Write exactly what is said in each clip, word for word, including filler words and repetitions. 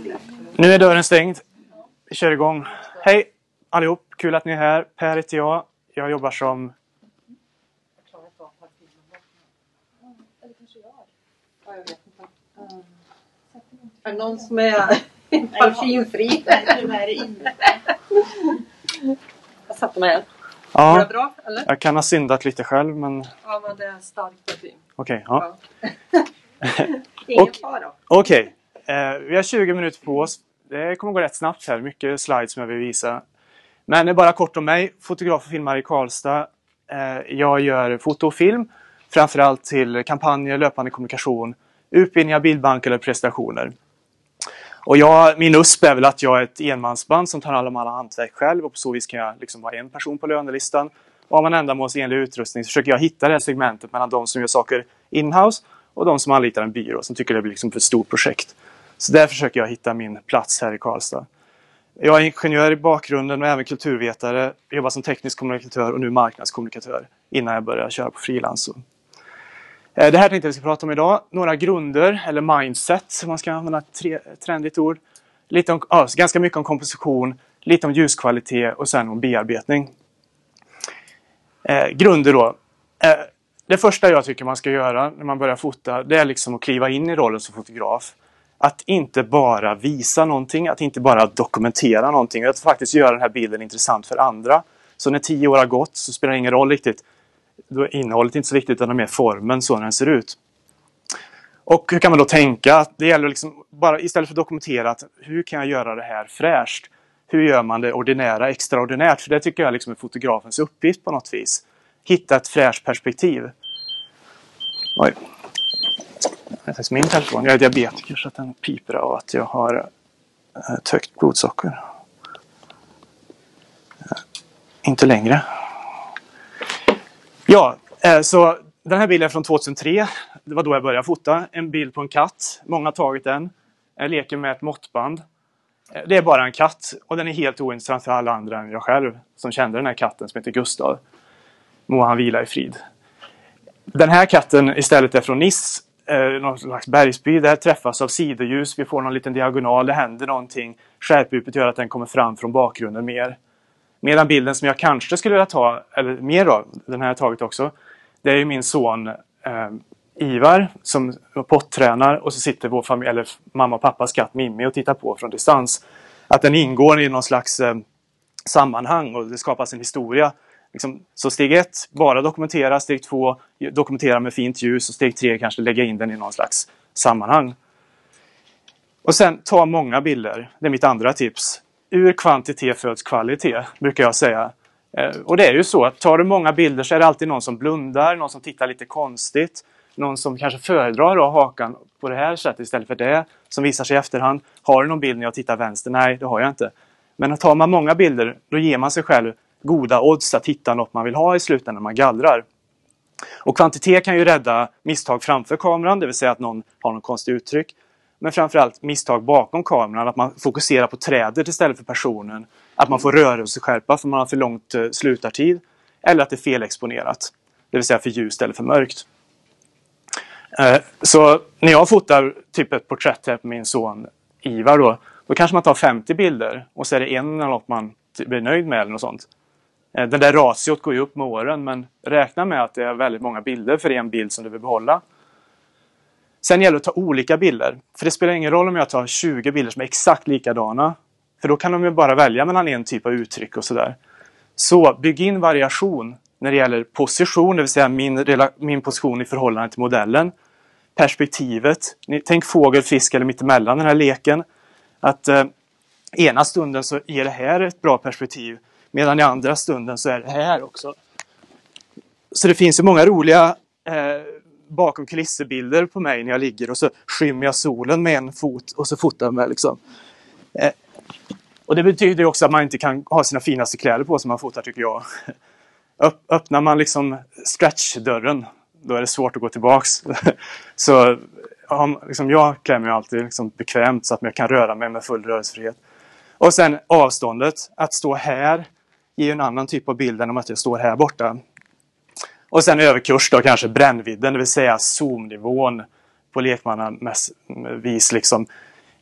Nu är dörren stängd. Vi kör igång. Hej allihop, kul att ni är här. Per heter jag. Jag jobbar som... Är det någon som är parfymfri? Jag satte mig här. Ja, Var det bra, eller? jag kan ha syndat lite själv, men... Ja, men det är starkt parfym. Okej, okay, ja. Ja. Ingen fara. Okej, okay. eh, vi har tjugo minuter på oss. Det kommer gå rätt snabbt här. Mycket slides som jag vill visa. Men det är bara kort om mig. Fotograf och filmare i Karlstad. Eh, jag gör foto och film. Framförallt till kampanjer, löpande kommunikation, utbildningar, bildbank eller prestationer. Och jag, min U S P är väl att jag är ett enmansband som tar alla om alla hantverk själv. Och på så vis kan jag liksom vara en person på lönelistan. Och har man ändamålsenlig utrustning så försöker jag hitta det här segmentet mellan de som gör saker in-house och de som anlitar en byrå som tycker det blir liksom för ett stort projekt. Så där försöker jag hitta min plats här i Karlstad. Jag är ingenjör i bakgrunden och även kulturvetare. Jag jobbar som teknisk kommunikatör och nu marknadskommunikatör innan jag börjar köra på frilans. Det här tänkte jag vi ska prata om idag. Några grunder eller mindset som man ska använda ett trendigt ord. Lite om, ja, ganska mycket om komposition, lite om ljuskvalitet och sen om bearbetning. Eh, grunder då. Eh, det första jag tycker man ska göra när man börjar fota, det är liksom att kliva in i rollen som fotograf. Att inte bara visa någonting, att inte bara dokumentera någonting. Att faktiskt göra den här bilden intressant för andra. Så när tio år har gått så spelar det ingen roll riktigt. Då är innehållet inte så viktigt utan mer formen så när den ser ut. Och hur kan man då tänka? Det gäller liksom bara istället för att dokumentera att hur kan jag göra det här fräscht? Hur gör man det ordinära extraordinärt? För det tycker jag liksom är fotografens uppgift på något vis. Hitta ett fräscht perspektiv. Oj. Det är faktiskt min telefon. Jag är diabetiker så att den piper av att jag har ett högt blodsocker. Inte längre. Ja, så den här bilden är från tjugohundratre. Det var då jag började fota. En bild på en katt. Många har tagit den. Jag leker med ett måttband. Det är bara en katt. Och den är helt ointressant för alla andra än jag själv. Som kände den här katten som heter Gustav. Må han vila i frid. Den här katten istället är från Nice. Eh, någon slags bergsby. Där träffas av sidoljus. Vi får någon liten diagonal. Det händer någonting. Skärpdjupet gör att den kommer fram från bakgrunden mer. Medan bilden som jag kanske skulle vilja ta, eller mer då, den här jag tagit också. Det är ju min son eh, Ivar som pottränar och så sitter vår familj, eller mamma och pappas katt Mimmi och tittar på från distans. Att den ingår i någon slags eh, sammanhang och det skapas en historia. Liksom, så steg ett, bara dokumentera. Steg två, dokumentera med fint ljus. Och steg tre, kanske lägga in den i någon slags sammanhang. Och sen ta många bilder. Det är mitt andra tips. Ur kvantitet föds kvalitet, brukar jag säga. Eh, och det är ju så att tar du många bilder så är det alltid någon som blundar. Någon som tittar lite konstigt. Någon som kanske föredrar då hakan på det här sättet istället för det. Som visar sig i efterhand. Har du någon bild när jag tittar vänster? Nej, det har jag inte. Men tar man många bilder, då ger man sig själv goda odds att hitta något man vill ha i slutändan när man gallrar. Och kvantitet kan ju rädda misstag framför kameran, det vill säga att någon har någon konstig uttryck. Men framförallt misstag bakom kameran, att man fokuserar på trädet istället för personen. Att man får rörelseskärpa för man har för långt uh, slutartid. Eller att det är felexponerat, det vill säga för ljust eller för mörkt. Uh, så när jag fotar typ ett porträtt här på min son Ivar då, då kanske man tar femtio bilder och så är det en eller något man blir nöjd med eller något sånt. Den där ratiot går ju upp med åren, men räkna med att det är väldigt många bilder för en bild som du vill behålla. Sen gäller det att ta olika bilder. För det spelar ingen roll om jag tar tjugo bilder som är exakt likadana. För då kan de ju bara välja mellan en typ av uttryck och sådär. Så bygg in variation när det gäller position, det vill säga min, min position i förhållande till modellen. Perspektivet. Tänk fågel, fisk eller mittemellan den här leken. Att eh, ena stunden så ger det här ett bra perspektiv. Medan i andra stunden så är det här också. Så det finns ju många roliga eh, bakom kulisserbilder på mig när jag ligger. Och så skymmer jag solen med en fot och så fotar jag med liksom. Eh, och det betyder också att man inte kan ha sina finaste kläder på som man fotar tycker jag. Öpp, öppnar man liksom stretchdörren, då är det svårt att gå tillbaks. Så ja, liksom, jag klär mig alltid liksom bekvämt så att jag kan röra mig med full rörelsefrihet. Och sen avståndet, att stå här ger en annan typ av bild än om att jag står här borta. Och sen överkurs då kanske brännvidden, det vill säga zoomnivån på lekmannavis liksom.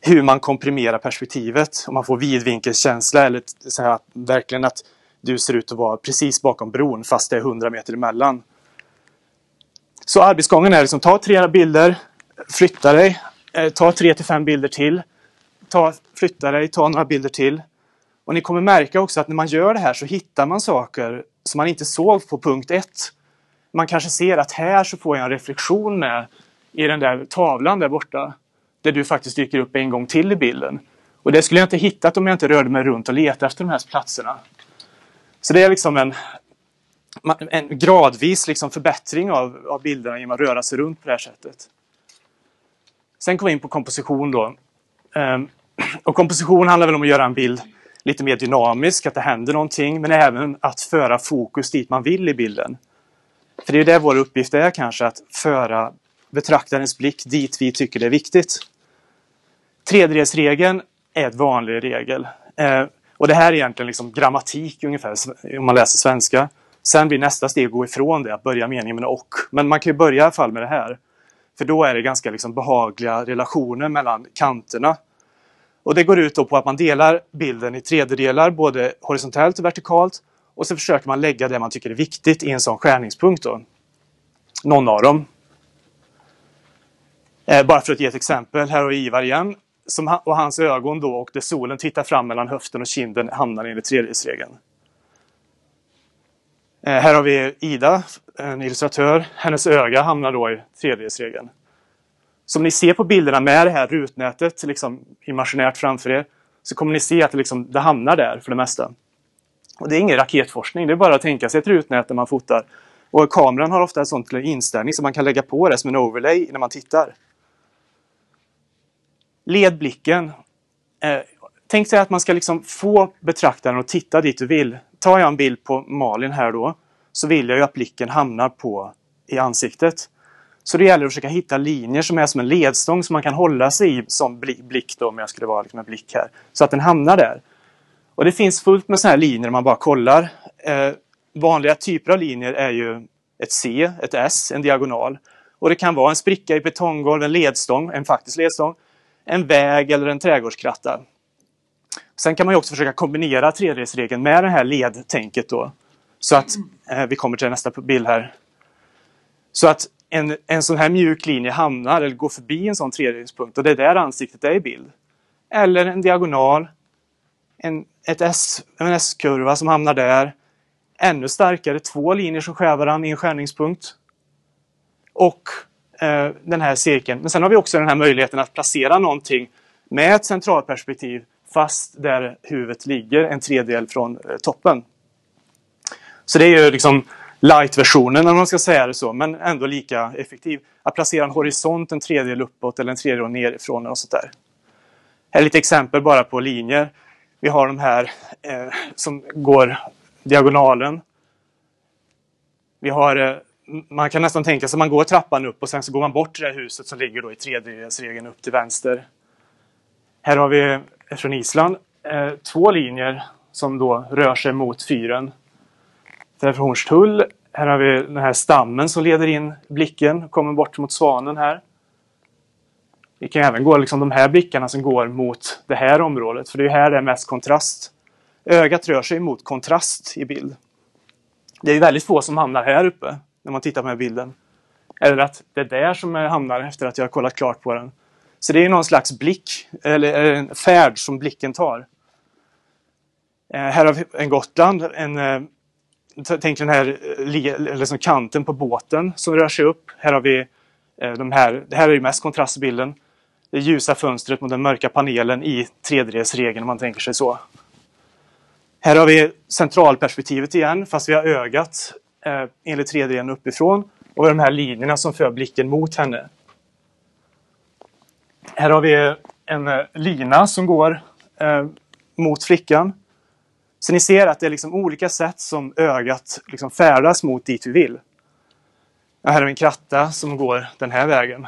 hur man komprimerar perspektivet. Om man får vidvinkelskänsla eller så här, verkligen att du ser ut att vara precis bakom bron fast det är hundra meter emellan. Så arbetsgången är liksom ta tre bilder, flytta dig, eh, ta tre till fem bilder till, ta, flytta dig, ta några bilder till. Och ni kommer märka också att när man gör det här så hittar man saker som man inte såg på punkt ett. Man kanske ser att här så får jag en reflektion med i den där tavlan där borta. Där du faktiskt dyker upp en gång till i bilden. Och det skulle jag inte hittat om jag inte rörde mig runt och letade efter de här platserna. Så det är liksom en, en gradvis liksom förbättring av, av bilderna genom att röra sig runt på det här sättet. Sen kommer vi in på komposition då. Um, och komposition handlar väl om att göra en bild lite mer dynamisk, att det händer någonting. Men även att föra fokus dit man vill i bilden. För det är ju det vår uppgift är kanske, att föra betraktarens blick dit vi tycker det är viktigt. Tredjedelsregeln är ett vanlig regel. Eh, och det här är egentligen liksom grammatik ungefär, om man läser svenska. Sen blir nästa steg att gå ifrån det, att börja meningen med och. Men man kan ju börja i alla fall med det här. För då är det ganska liksom behagliga relationer mellan kanterna. Och det går ut då på att man delar bilden i tredjedelar, både horisontellt och vertikalt. Och så försöker man lägga det man tycker är viktigt i en sån skärningspunkt då. Någon av dem. Eh, bara för att ge ett exempel, här har vi Ivar igen. Som, och hans ögon då, och där solen tittar fram mellan höften och kinden, hamnar enligt tredjedelsregeln. Eh, här har vi Ida, en illustratör. Hennes öga hamnar då i tredjedelsregeln. Som ni ser på bilderna med det här rutnätet liksom imaginärt framför er, så kommer ni se att det, liksom, det hamnar där för det mesta. Och det är ingen raketforskning, det är bara att tänka sig ett rutnät när man fotar. Och kameran har ofta en sån inställning som man kan lägga på det som en overlay när man tittar. Led blicken. Eh, tänk sig att man ska liksom få betraktaren att titta dit du vill. Tar jag en bild på Malin här då, så vill jag ju att blicken hamnar på i ansiktet. Så det gäller att försöka hitta linjer som är som en ledstång som man kan hålla sig i som blick då, om jag skulle vara liksom en blick här. Så att den hamnar där. Och det finns fullt med såna här linjer man bara kollar. Eh, vanliga typer av linjer är ju ett C, ett S, en diagonal. Och det kan vara en spricka i betonggolv, en ledstång, en faktisk ledstång, en väg eller en trädgårdskratta. Sen kan man ju också försöka kombinera tredjedelsregeln med det här ledtänket då. Så att, eh, vi kommer till nästa bild här. Så att en, en sån här mjuk linje hamnar eller går förbi en sån tredjedelspunkt. Och det är där ansiktet är i bild. Eller en diagonal. En, ett S, en S-kurva som hamnar där. Ännu starkare två linjer som skär varandra i en skärningspunkt. Och eh, den här cirkeln. Men sen har vi också den här möjligheten att placera någonting med ett centralperspektiv fast där huvudet ligger en tredjedel från eh, toppen. Så det är ju liksom light-versionen om man ska säga det så, men ändå lika effektiv. Att placera en horisont en tredjedel uppåt eller en tredjedel nerifrån och sånt där. Här är lite exempel bara på linjer. Vi har de här eh, som går diagonalen. Vi har, eh, man kan nästan tänka sig att man går trappan upp och sen så går man bort till det här huset som ligger då i tredjedelsregeln upp till vänster. Här har vi från Island eh, två linjer som då rör sig mot fyren. Det är från Hornstull. Här har vi den här stammen som leder in blicken. Kommer bort mot svanen här. Vi kan även gå liksom de här blickarna som går mot det här området. För det är här det är mest kontrast. Ögat rör sig mot kontrast i bild. Det är väldigt få som hamnar här uppe när man tittar på den här bilden. Eller att det är där som hamnar efter att jag har kollat klart på den. Så det är någon slags blick eller en färd som blicken tar. Eh, här har vi en Gotland. En... Eh, Tänk den här liksom kanten på båten som rör sig upp. Här har vi eh, de här. Det här är ju mest kontrastbilden. Det ljusa fönstret mot den mörka panelen i tredjedelsregeln om man tänker sig så. Här har vi centralperspektivet igen fast vi har ögat eh, enligt tredjedelen uppifrån. Och de här linjerna som för blicken mot henne. Här har vi en eh, lina som går eh, mot flickan. Så ni ser att det är liksom olika sätt som ögat liksom färdas mot dit vi vill. Ja, här har vi en kratta som går den här vägen.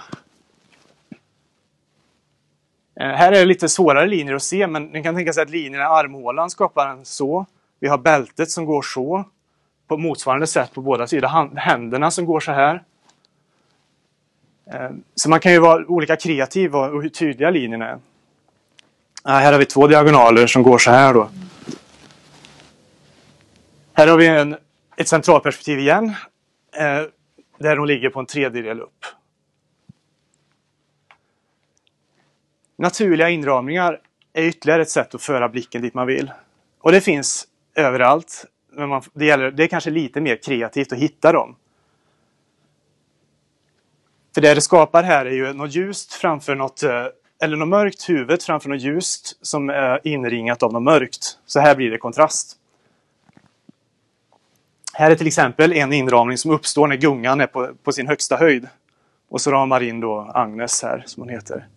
Eh, här är det lite svårare linjer att se, men ni kan tänka sig att linjerna i armhålan skapar en så. Vi har bältet som går så. På motsvarande sätt på båda sidor. Händerna som går så här. Eh, så man kan ju vara olika kreativ och hur tydliga linjerna är. här har vi två diagonaler som går så här då. Här har vi en, ett centralperspektiv igen. Eh, där de ligger på en tredjedel upp. Naturliga inramningar är ytterligare ett sätt att föra blicken dit man vill. Och det finns överallt. Men man, det, gäller, det är kanske lite mer kreativt att hitta dem. För det det skapar här är ju något ljust framför något, eller något mörkt huvud framför något ljust som är inringat av något mörkt. Så här blir det kontrast. Här är till exempel en inramning som uppstår när gungan är på, på sin högsta höjd. Och så ramar in då Agnes här, som hon heter.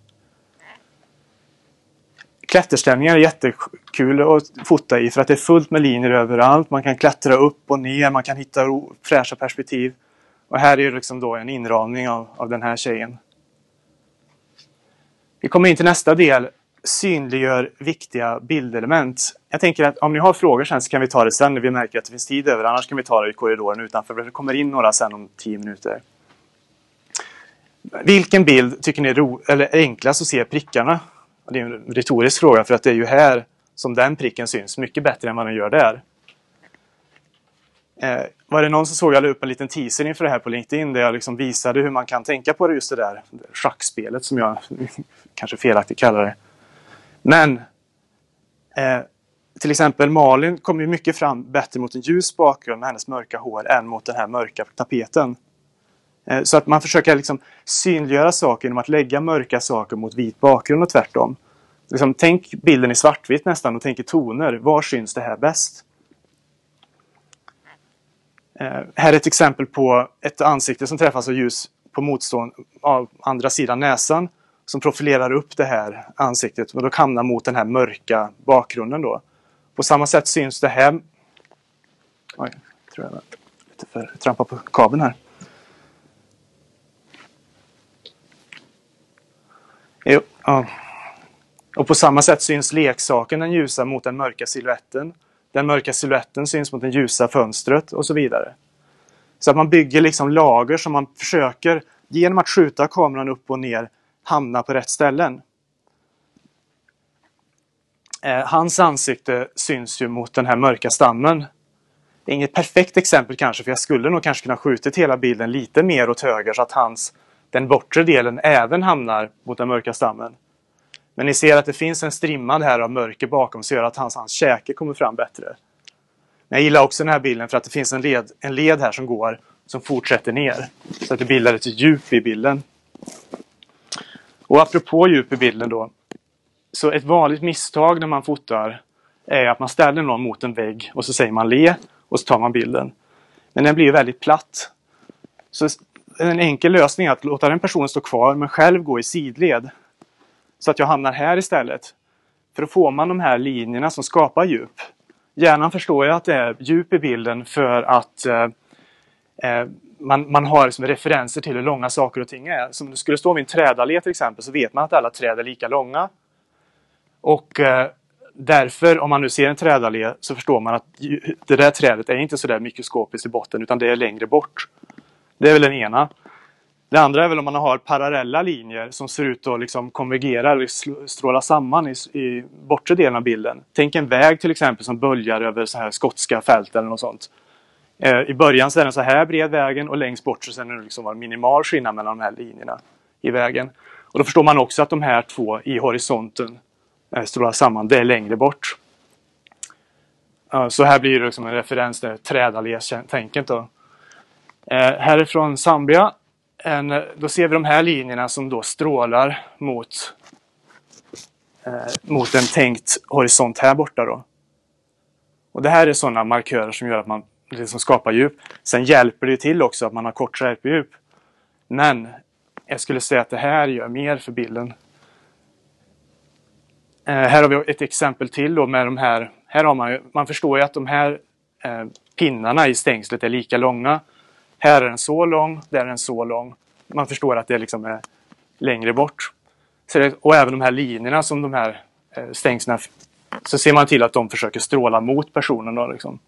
Klätterställningar är jättekul att fota i för att det är fullt med linjer överallt. Man kan klättra upp och ner, man kan hitta fräscha perspektiv. Och här är det liksom då en inramning av, av den här tjejen. Vi kommer in till nästa del. Synliggör viktiga bildelement. Jag tänker att om ni har frågor sen så kan vi ta det sen när vi märker att det finns tid över. Annars kan vi ta det i korridoren utanför. Det kommer in några sen om tio minuter. Vilken bild tycker ni är ro- eller enklast att se prickarna? Det är en retorisk fråga för att det är ju här som den pricken syns mycket bättre än vad den gör där. Eh, var det någon som såg jag la upp en liten teaser inför det här på LinkedIn där jag liksom visade hur man kan tänka på det, just det där schackspelet som jag kanske felaktigt kallar det. Men eh, till exempel Malin kommer ju mycket fram bättre mot en ljus bakgrund med hennes mörka hår än mot den här mörka tapeten. Eh, så att man försöker liksom synliggöra saker genom att lägga mörka saker mot vit bakgrund och tvärtom. Liksom, tänk bilden i svartvitt nästan och tänk i toner. Var syns det här bäst? Eh, här är ett exempel på ett ansikte som träffas av ljus på motstånd av andra sidan näsan som profilerar upp det här ansiktet och då hamnar mot den här mörka bakgrunden då. På samma sätt syns det här. Oj, tror jag var lite för trampa på kabeln här. Jo, ja. Och på samma sätt syns leksaken den ljusa mot den mörka siluetten. Den mörka siluetten syns mot den ljusa fönstret och så vidare. Så att man bygger liksom lager som man försöker genom att skjuta kameran upp och ner hamna på rätt ställen. Eh, hans ansikte syns ju mot den här mörka stammen. Det är inget perfekt exempel kanske för jag skulle nog kanske kunna skjuta hela bilden lite mer åt höger så att hans, den bortre delen även hamnar mot den mörka stammen. Men ni ser att det finns en strimmad här av mörker bakom så gör att hans, hans käke kommer fram bättre. Men jag gillar också den här bilden för att det finns en led, en led här som går som fortsätter ner. Så att det bildar ett djup i bilden. Och apropå djup i bilden då. Så ett vanligt misstag när man fotar är att man ställer någon mot en vägg och så säger man le och så tar man bilden. Men den blir ju väldigt platt. Så en enkel lösning är att låta den personen stå kvar men själv gå i sidled. Så att jag hamnar här istället. För då får man de här linjerna som skapar djup. Hjärnan förstår ju att det är djup i bilden för att eh, eh, man, man har liksom referenser till hur långa saker och ting är. Som det skulle stå vid en trädallé till exempel så vet man att alla träd är lika långa. Och eh, därför om man nu ser en trädallé så förstår man att det där trädet är inte så där mikroskopiskt i botten utan det är längre bort. Det är väl den ena. Det andra är väl om man har parallella linjer som ser ut att liksom konvergera eller stråla samman i, i bortre delen av bilden. Tänk en väg till exempel som böljar över så här skotska fält eller något sånt. Eh, I början så är den så här bred vägen och längst bort så är det liksom en minimal skillnad mellan de här linjerna i vägen. Och då förstår man också att de här två i horisonten eh, strålar samman. Det är längre bort. Eh, så här blir det liksom en referens till trädallé-tänket då. Eh, härifrån Zambia. En, då ser vi de här linjerna som då strålar mot, eh, mot en tänkt horisont här borta då. Och det här är sådana markörer som gör att man liksom skapar djup. Sen hjälper det till också att man har kort skärpedjup. Men jag skulle säga att det här gör mer för bilden. Eh, här har vi ett exempel till då med de här. Här har man ju, man förstår ju att de här eh, pinnarna i stängslet är lika långa. Här är den så lång, där är den så lång. Man förstår att det liksom är längre bort. Så det, och även de här linjerna som de här eh, stängslarna. Så ser man till att de försöker stråla mot personen då liksom.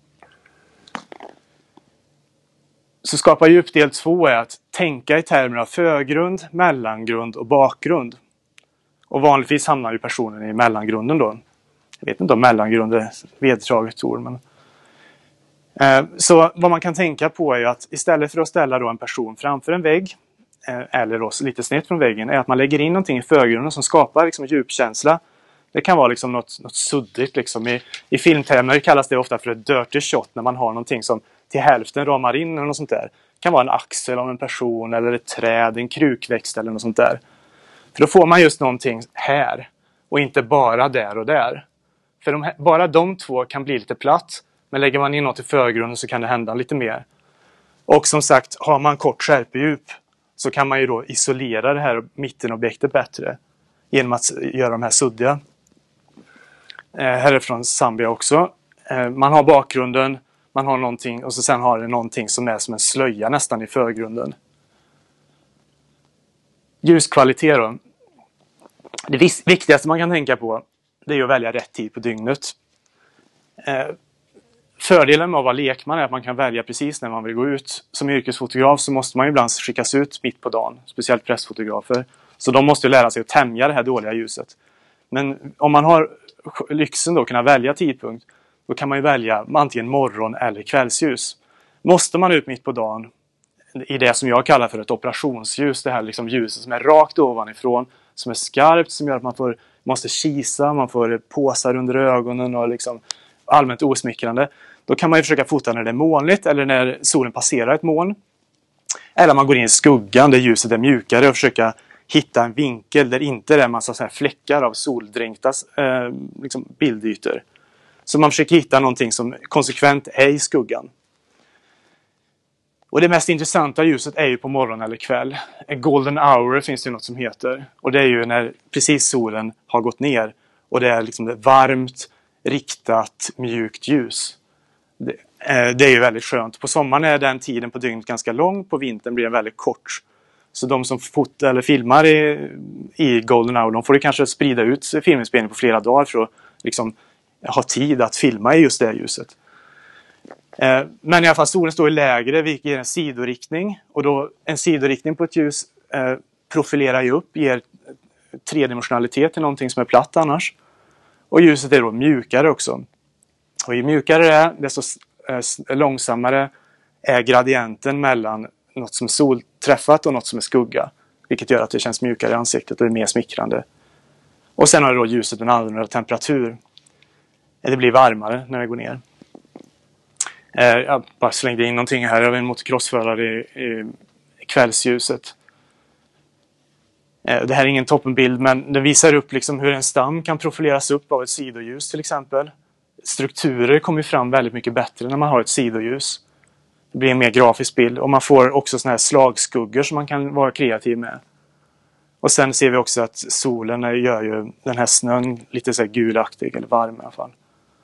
Så skapa djupdel två är att tänka i termer av förgrund, mellangrund och bakgrund. Och vanligtvis hamnar ju personen i mellangrunden då. Jag vet inte om mellangrund är vedertaget ord, men... Eh, så vad man kan tänka på är ju att istället för att ställa då en person framför en vägg, eh, eller då lite snett från väggen, är att man lägger in någonting i förgrunden som skapar liksom djupkänsla. Det kan vara liksom något, något suddigt. Liksom. I, i filmtermer kallas det ofta för ett dirty shot, när man har någonting som till hälften ramar in eller något sånt där. Det kan vara en axel av en person eller ett träd, en krukväxt eller något sånt där. För då får man just någonting här och inte bara där och där. För de, bara de två kan bli lite platt, men lägger man in något i förgrunden så kan det hända lite mer. Och som sagt, har man kort skärpedjup så kan man ju då isolera det här mittenobjektet bättre genom att göra de här suddiga. Eh, här är från Zambia också. Eh, man har bakgrunden, man har någonting och så sen har det någonting som är som en slöja nästan i förgrunden. Ljuskvalitet då. Det viktigaste man kan tänka på, det är att välja rätt tid på dygnet. Eh, fördelen med att vara lekman är att man kan välja precis när man vill gå ut. Som yrkesfotograf så måste man ibland skickas ut mitt på dagen, speciellt pressfotografer. Så de måste ju lära sig att tämja det här dåliga ljuset. Men om man har lyxen då att kunna välja tidpunkt, då kan man ju välja antingen morgon- eller kvällsljus. Måste man ut mitt på dagen i det som jag kallar för ett operationsljus, det här liksom ljuset som är rakt ovanifrån, som är skarpt, som gör att man får, måste kisa, man får påsar under ögonen och liksom allmänt osmickrande. Då kan man ju försöka fota när det är molnigt eller när solen passerar ett moln. Eller man går in i skuggan där ljuset är mjukare och försöka hitta en vinkel där inte det är en massa så här fläckar av soldränkta eh, liksom bildytor. Så man försöker hitta någonting som konsekvent är i skuggan. Och det mest intressanta ljuset är ju på morgon eller kväll. En golden hour finns det något som heter. Och det är ju när precis solen har gått ner. Och det är liksom ett varmt, riktat, mjukt ljus. Det, eh, det är ju väldigt skönt. På sommaren är den tiden på dygnet ganska lång. På vintern blir den väldigt kort. Så de som fotar eller filmar i, i golden hour, de får ju kanske sprida ut filminspelningen på flera dagar för att liksom ha tid att filma i just det ljuset. Eh, men i alla fall solen står i lägre, vilket ger en sidoriktning. Och då en sidoriktning på ett ljus eh, profilerar ju upp, ger tredimensionalitet till någonting som är platt annars. Och ljuset är då mjukare också. Och ju mjukare det är, desto eh, långsammare är gradienten mellan något som är solträffat och något som är skugga. Vilket gör att det känns mjukare i ansiktet och är mer smickrande. Och sen har det då ljuset en annorlunda temperatur. Det blir varmare när det går ner. Jag bara slängde in någonting här. Jag har en motocrossförare i, i, i kvällsljuset. Det här är ingen toppenbild, men det visar upp liksom hur en stam kan profileras upp av ett sidoljus till exempel. Strukturer kommer fram väldigt mycket bättre när man har ett sidoljus. Det blir en mer grafisk bild. Och man får också såna här slagskuggor som man kan vara kreativ med. Och sen ser vi också att solen gör ju den här snön lite så här gulaktig eller varm i alla fall.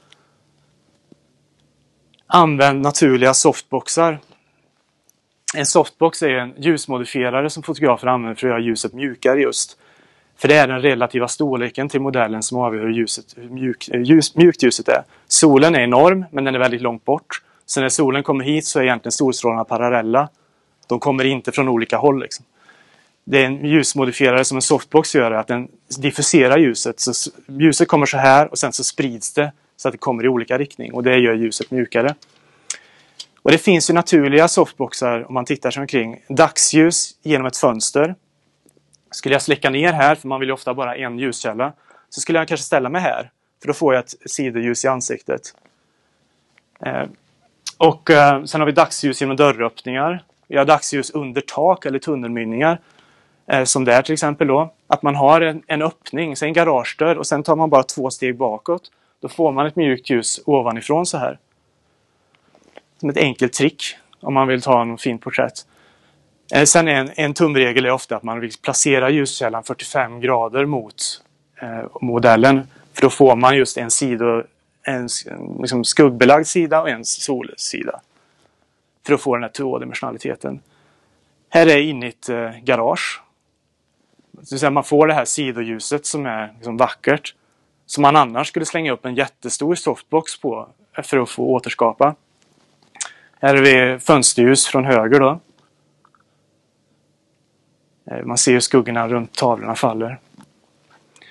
Använd naturliga softboxar. En softbox är en ljusmodifierare som fotografer använder för att göra ljuset mjukare just. För det är den relativa storleken till modellen som avgör hur, ljuset, hur mjuk, ljus, mjukt ljuset är. Solen är enorm, men den är väldigt långt bort. Så när solen kommer hit så är egentligen solstrålarna parallella. De kommer inte från olika håll. Liksom. Det är en ljusmodifierare som en softbox gör, att den diffuserar ljuset. Så ljuset kommer så här och sen så sprids det så att det kommer i olika riktning. Och det gör ljuset mjukare. Och det finns ju naturliga softboxar om man tittar sig omkring. Dagsljus genom ett fönster. Skulle jag släcka ner här, för man vill ju ofta bara en ljuskälla, så skulle jag kanske ställa mig här. För då får jag ett sidoljus i ansiktet. Eh, och eh, sen har vi dagsljus genom dörröppningar. Vi har dagsljus under tak eller tunnelmynningar. Eh, som där till exempel då. Att man har en, en öppning, så en garagedörr, och sen tar man bara två steg bakåt. Då får man ett mjukt ljus ovanifrån så här. Som ett enkelt trick om man vill ta en fin porträtt. Eh, sen är en, en tumregel är ofta att man vill placera ljuskällan fyrtiofem grader mot eh, modellen. För då får man just en sida, en liksom skuggbelagd sida och en solsida. För att få den här tvådimensionaliteten. Här är inne i ett eh, garage. Så man får det här sidoljuset som är liksom vackert. Som man annars skulle slänga upp en jättestor softbox på för att få återskapa. Här är vi fönsterljus från höger då. Man ser hur skuggorna runt tavlorna faller.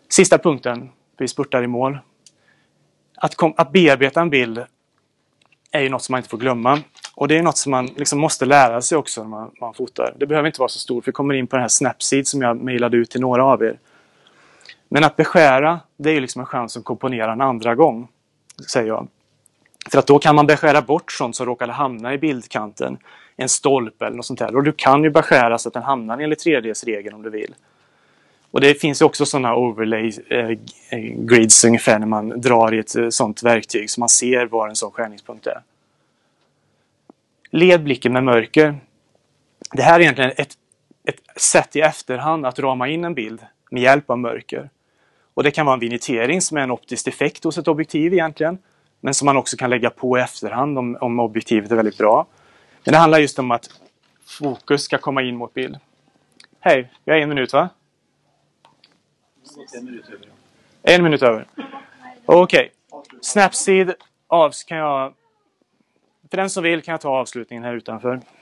Sista punkten, vi spurtar i mål. Att, kom, att bearbeta en bild är ju något som man inte får glömma. Och det är något som man liksom måste lära sig också när man, man fotar. Det behöver inte vara så stort. Vi kommer in på den här Snapseed som jag mejlade ut till några av er. Men att beskära, det är ju liksom en chans att komponera en andra gång, säger jag. För att då kan man beskära bort sånt som råkar hamna i bildkanten. En stolpe eller något sånt där. Och du kan ju beskära så att den hamnar enligt tre D:s-regeln om du vill. Och det finns ju också sådana overlay eh, grids ungefär när man drar i ett eh, sånt verktyg så man ser var en sån skärningspunkt är. Led blicken med mörker. Det här är egentligen ett, ett sätt i efterhand att rama in en bild med hjälp av mörker. Och det kan vara en vignettering som är en optisk effekt hos ett objektiv egentligen. Men som man också kan lägga på i efterhand om, om objektivet är väldigt bra. Men det handlar just om att fokus ska komma in mot bild. Hej, jag är en minut va? En minut över. En minut över. Okej. Okay. Snapseed avs kan jag... För den som vill kan jag ta avslutningen här utanför.